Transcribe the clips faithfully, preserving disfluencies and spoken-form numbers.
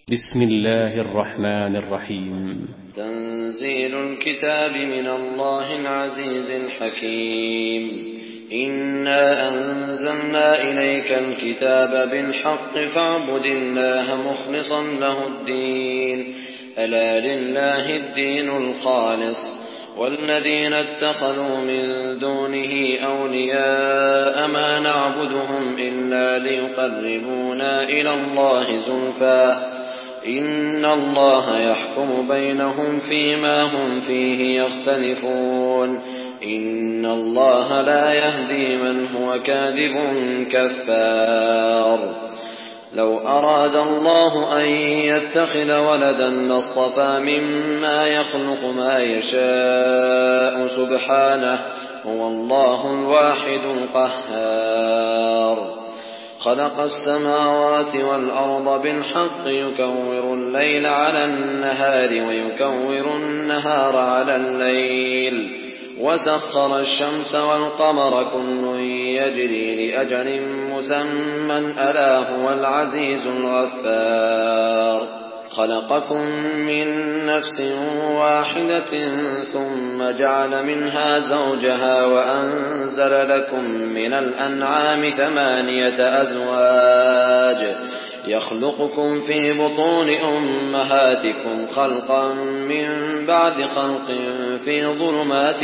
بسم الله الرحمن الرحيم. تنزيل الكتاب من الله العزيز الحكيم. إنا أنزلنا إليك الكتاب بالحق فاعبد الله مخلصا له الدين ألا لله الدين الخالص والذين اتخذوا من دونه أولياء ما نعبدهم إلا ليقربونا إلى الله زلفى إن الله يحكم بينهم فيما هم فيه يختلفون إن الله لا يهدي من هو كاذب كفار. لو أراد الله أن يتخذ ولدا لاصطفى مما يخلق ما يشاء سبحانه هو الله الواحد القهار. خلق السماوات والأرض بالحق يكور الليل على النهار ويكور النهار على الليل وسخر الشمس والقمر كل يجري لأجل مسمى ألا هو العزيز الغفار. خلقكم من نفس واحدة ثم جعل منها زوجها وأنزل لكم من الأنعام ثمانية أزواج يخلقكم في بطون أمهاتكم خلقا من بعد خلق في ظلمات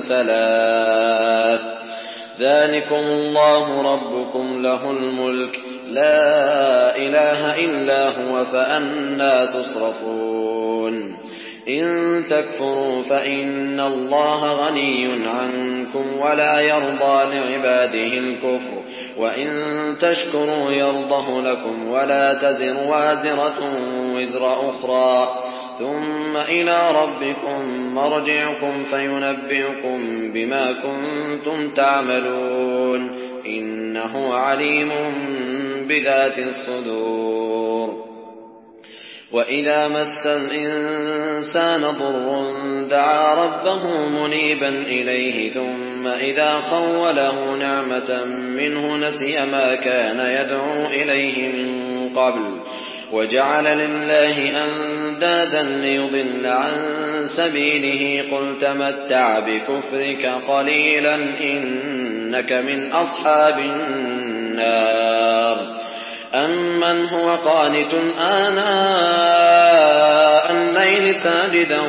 ثلاث ذلكم الله ربكم له الملك لا إله إلا هو فأنى تصرفون. إن تكفروا فإن الله غني عنكم ولا يرضى لعباده الكفر وإن تشكروا يرضه لكم ولا تزر وازرة وزر أخرى ثم إلى ربكم مرجعكم فينبئكم بما كنتم تعملون إنه عليم بذات الصدور. وإذا مس الإنسان ضر دعا ربه منيبا إليه ثم إذا خوله نعمة منه نسي ما كان يدعو إليه من قبل وجعل لله أندادا ليضل عن سبيله قل تمتع بكفرك قليلا إنك من أصحاب النار. أمن هو قانت آناء الليل ساجدا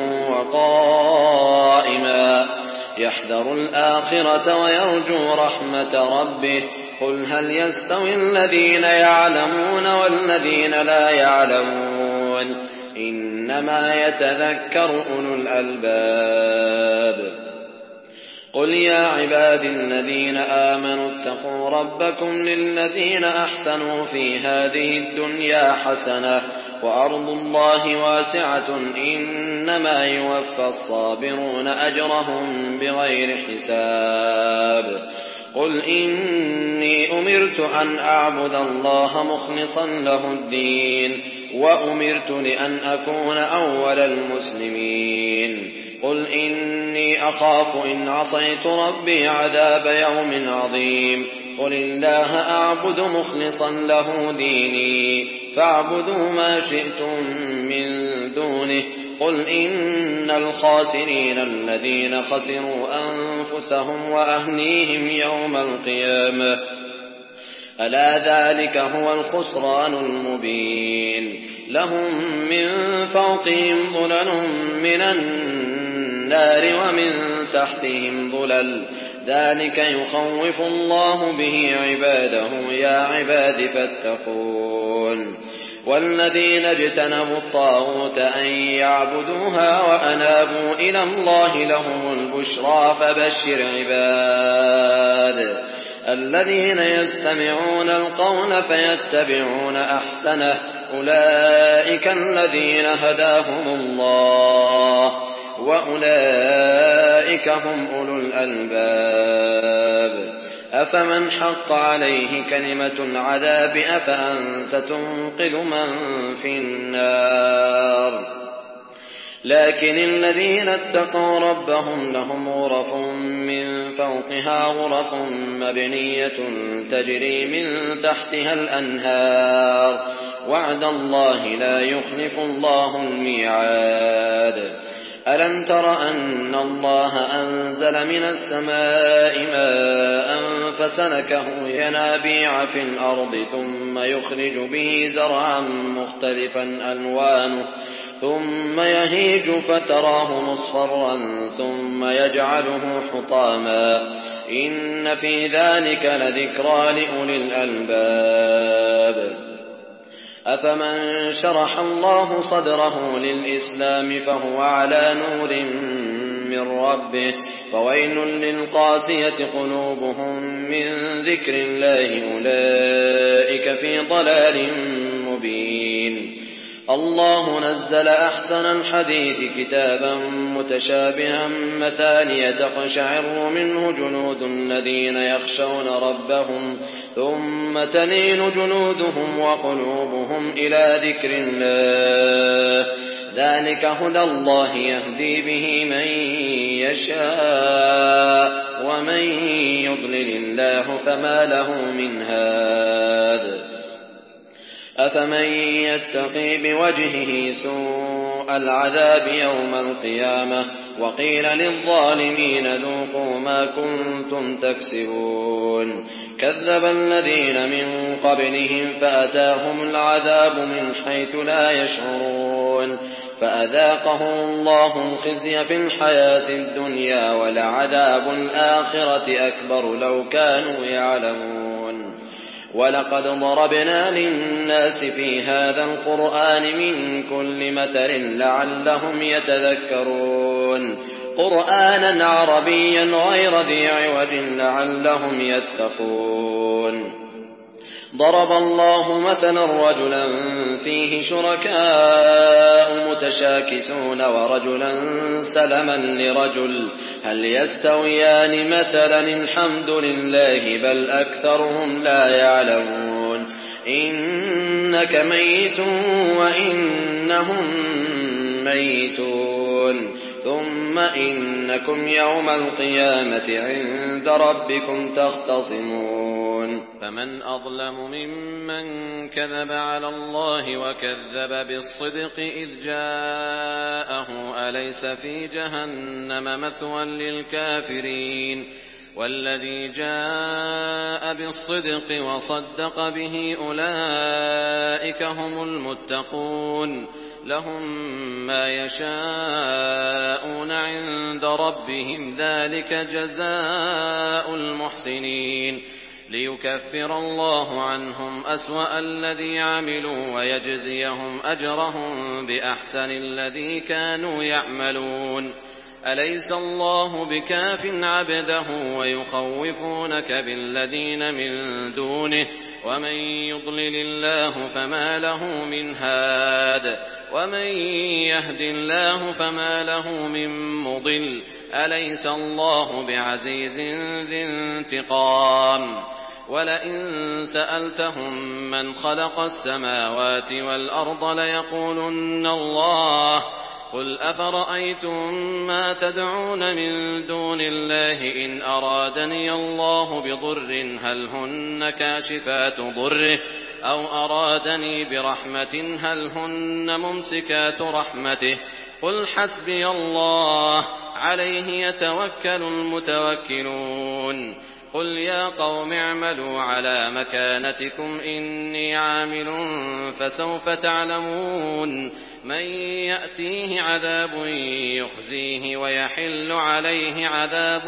وقائما يحذر الآخرة ويرجو رحمة ربه قل هل يستوي الذين يعلمون والذين لا يعلمون إنما يتذكر أولو الألباب. قل يا عبادي الذين آمنوا اتقوا ربكم للذين أحسنوا في هذه الدنيا حسنة وأرض الله واسعة إنما يوفى الصابرون أجرهم بغير حساب. قل إني أمرت أن أعبد الله مخلصا له الدين وأمرت لأن أكون أول المسلمين. قل إني أخاف إن عصيت ربي عذاب يوم عظيم. قل الله أعبد مخلصا له ديني فاعبدوا ما شئتم من دونه. قل إن الخاسرين الذين خسروا أنفسهم وأهليهم يوم القيامة ألا ذلك هو الخسران المبين. لهم من فوقهم ظلل من النار ومن تحتهم ظلل ذلك يخوف الله به عباده يا عباد فاتقون. والذين اجتنبوا الطاغوت أن يعبدوها وأنابوا إلى الله لهم البشرى فبشر عباد الذين يستمعون القول فيتبعون أحسنه أولئك الذين هداهم الله وأولئك هم أولو الألباب. أفمن حق عليه كلمة العذاب أفأنت تنقذ من في النار. لكن الذين اتقوا ربهم لهم غرف من فوقها غرف مبنية تجري من تحتها الأنهار وعد الله لا يخلف الله الميعاد ألم تر أن الله أنزل من السماء ماء فسلكه ينابيع في الأرض ثم يخرج به زرعا مختلفا ألوانه ثم يهيج فتراه مصفرا ثم يجعله حطاما إن في ذلك لذكرى لأولي الألباب أفمن شرح الله صدره للإسلام فهو على نور من ربه فويل للقاسية قلوبهم من ذكر الله أولئك في ضلال مبين الله نزل أحسن الحديث كتابا متشابها مثانية تقشعر منه جلود الذين يخشون ربهم ثم تلين جلودهم وقلوبهم إلى ذكر الله ذلك هدى الله يهدي به من يشاء ومن يضلل الله فما له من هاد أفمن يتقي بوجهه سوء العذاب يوم القيامة وقيل للظالمين ذوقوا ما كنتم تكسبون كذب الذين من قبلهم فأتاهم العذاب من حيث لا يشعرون فأذاقهم الله الخزي في الحياة الدنيا ولعذاب الآخرة أكبر لو كانوا يعلمون ولقد ضربنا للناس في هذا القرآن من كل مثل لعلهم يتذكرون قرآنا عربيا غير ذي عوج لعلهم يتقون ضرب الله مثلا رجلا فيه شركاء متشاكسون ورجلا سلما لرجل هل يستويان مثلا الحمد لله بل أكثرهم لا يعلمون إنك ميت وإنهم ميتون ثم إنكم يوم القيامة عند ربكم تختصمون فمن أظلم ممن كذب على الله وكذب بالصدق إذ جاءه أليس في جهنم مثوى للكافرين والذي جاء بالصدق وصدق به أولئك هم المتقون لهم ما يشاءون عند ربهم ذلك جزاء المحسنين ليكفر الله عنهم أسوأ الذي عملوا ويجزيهم أجرهم بأحسن الذي كانوا يعملون أليس الله بكاف عبده ويخوفونك بالذين من دونه ومن يضلل الله فما له من هاد ومن يهد الله فما له من مضل أليس الله بعزيز ذي انتقام ولئن سألتهم من خلق السماوات والأرض ليقولن الله قل أفرأيتم ما تدعون من دون الله إن أرادني الله بضر هل هن كاشفات ضره أو أرادني برحمة هل هن ممسكات رحمته قل حسبي الله عليه يتوكل المتوكلون قل يا قوم اعملوا على مكانتكم إني عامل فسوف تعلمون من يأتيه عذاب يخزيه ويحل عليه عذاب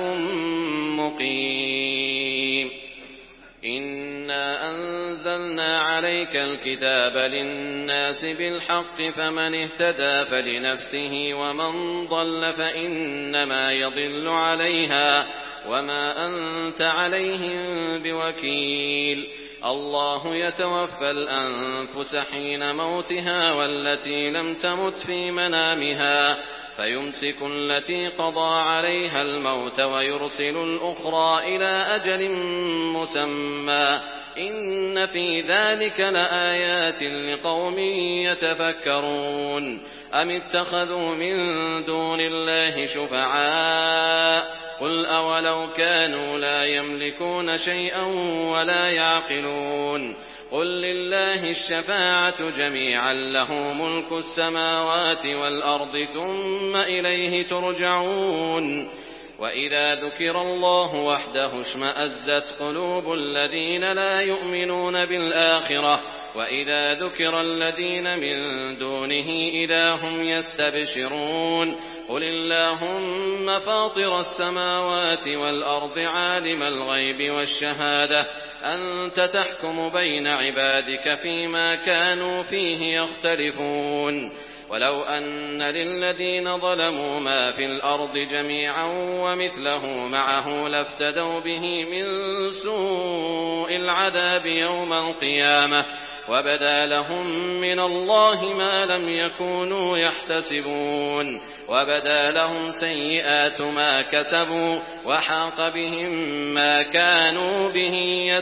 مقيم إنا أنزلنا عليك الكتاب للناس بالحق فمن اهتدى فلنفسه ومن ضل فإنما يضل عليها وما أنت عليهم بوكيل الله يتوفى الأنفس حين موتها والتي لم تمت في منامها فيمسك التي قضى عليها الموت ويرسل الأخرى إلى أجل مسمى إن في ذلك لآيات لقوم يتفكرون أم اتخذوا من دون الله شفعاء قل أولو كانوا لا يملكون شيئا ولا يعقلون قل لله الشفاعة جميعا له ملك السماوات والأرض ثم إليه ترجعون وإذا ذكر الله وحده اشمأزت قلوب الذين لا يؤمنون بالآخرة وإذا ذكر الذين من دونه إذا هم يستبشرون قل اللهم فاطر السماوات والأرض عالم الغيب والشهادة أنت تحكم بين عبادك فيما كانوا فيه يختلفون ولو أن للذين ظلموا ما في الأرض جميعا ومثله معه لافتدوا به من سوء العذاب يوم القيامة وبدا لهم من الله ما لم يكونوا يحتسبون وبدا لهم سيئات ما كسبوا وحاق بهم ما كانوا به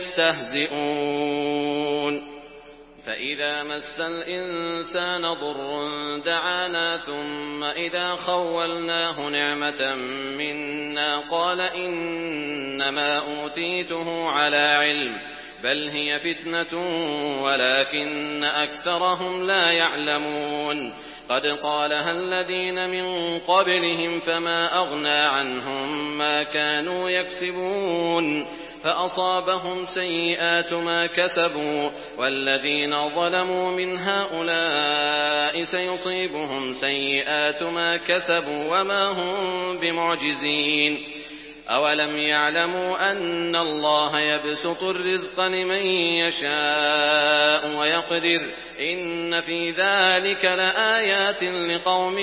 يستهزئون فإذا مس الإنسان ضر دعانا ثم إذا خولناه نعمة منا قال إنما أوتيته على علم بل هي فتنة ولكن أكثرهم لا يعلمون قد قالها الذين من قبلهم فما أغنى عنهم ما كانوا يكسبون فأصابهم سيئات ما كسبوا والذين ظلموا من هؤلاء سيصيبهم سيئات ما كسبوا وما هم بمعجزين أولم يعلموا أن الله يبسط الرزق لمن يشاء ويقدر إن في ذلك لآيات لقوم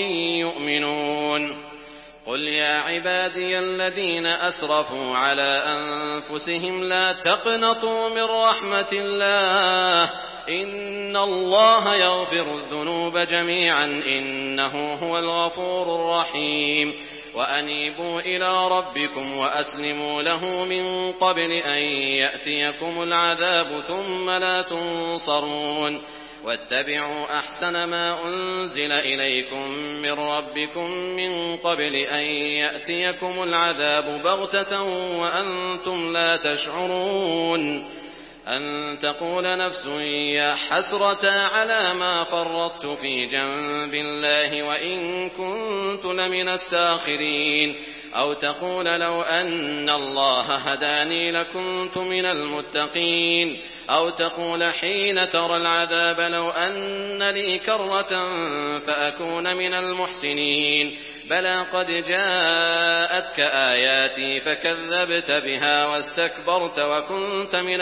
يؤمنون قل يا عبادي الذين أسرفوا على أنفسهم لا تقنطوا من رحمة الله إن الله يغفر الذنوب جميعا إنه هو الغفور الرحيم وأنيبوا إلى ربكم وأسلموا له من قبل أن يأتيكم العذاب ثم لا تنصرون واتبعوا أحسن ما أنزل إليكم من ربكم من قبل أن يأتيكم العذاب بغتة وأنتم لا تشعرون أن تقول نفس يا حسرة على ما فرطت في جنب الله وإن كنت لمن الساخرين أو تقول لو أن الله هداني لكنت من المتقين أو تقول حين ترى العذاب لو أن لي كرة فأكون من المحسنين بلى قد جاءتك آياتي فكذبت بها واستكبرت وكنت من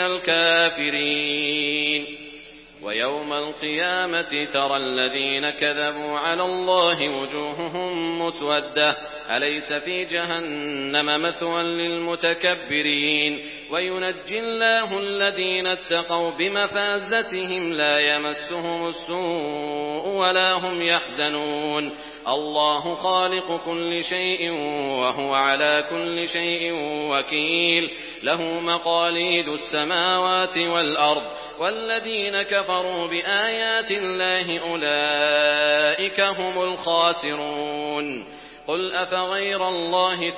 الكافرين ويوم القيامة ترى الذين كذبوا على الله وجوههم مسودة أليس في جهنم مثوى للمتكبرين وينجي الله الذين اتقوا بمفازتهم لا يمسهم السوء ولا هم يحزنون الله خالق كل شيء وهو على كل شيء وكيل له مقاليد السماوات والأرض والذين كفروا بآيات الله أولئك هم الخاسرون قل أفغير الله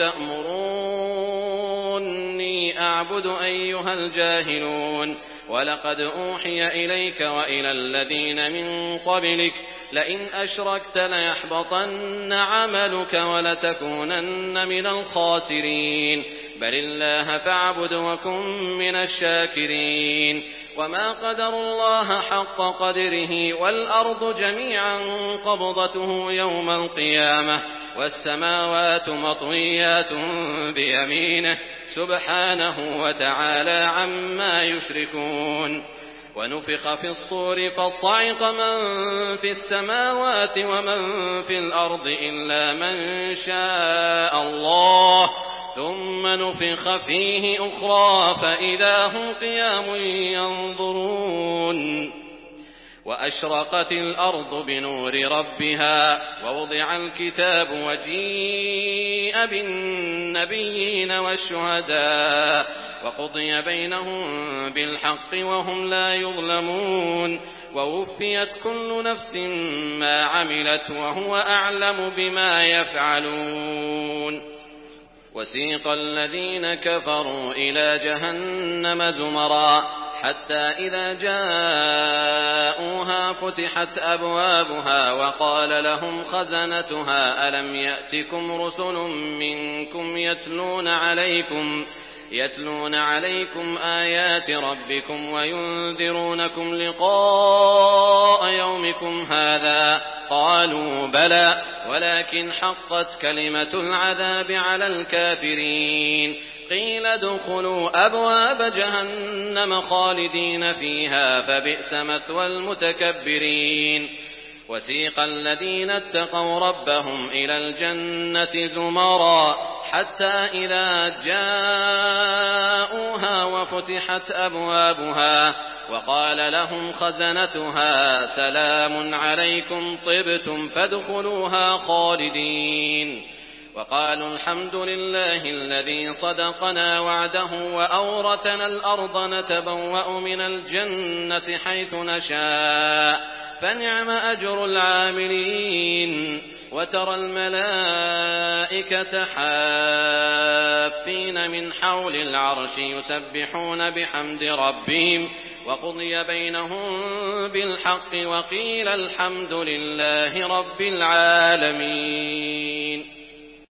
تأمروني أعبد أيها الجاهلون ولقد أوحي إليك وإلى الذين من قبلك لئن أشركت ليحبطن عملك ولتكونن من الخاسرين بل الله فاعبد وكن من الشاكرين وما قدر الله حق قدره والأرض جميعا قبضته يوم القيامة والسماوات مطويات بيمينه سبحانه وتعالى عما يشركون ونفخ في الصور فصعق من في السماوات ومن في الأرض إلا من شاء الله ثم نفخ فيه أخرى فإذا هم قيام ينظرون وأشرقت الأرض بنور ربها ووضع الكتاب وجيء بالنبيين والشهداء وقضي بينهم بالحق وهم لا يظلمون ووفيت كل نفس ما عملت وهو أعلم بما يفعلون وسيق الذين كفروا إلى جهنم زمرا حتى إذا جاءوها فتحت أبوابها وقال لهم خزنتها ألم يأتكم رسل منكم يتلون عليكم يتلون عليكم آيات ربكم وينذرونكم لقاء يومكم هذا قالوا بلى ولكن حقت كلمة العذاب على الكافرين قيل ادخلوا أبواب جهنم خالدين فيها فبئس مثوى المتكبرين وسيق الذين اتقوا ربهم إلى الجنة زمرا حتى إذا جاءوها وفتحت أبوابها وقال لهم خزنتها سلام عليكم طبتم فادخلوها خالدين وقالوا الحمد لله الذي صدقنا وعده وأورثنا الأرض نتبوأ من الجنة حيث نشاء فنعم أجر العاملين وترى الملائكة حافين من حول العرش يسبحون بحمد ربهم وقضي بينهم بالحق وقيل الحمد لله رب العالمين.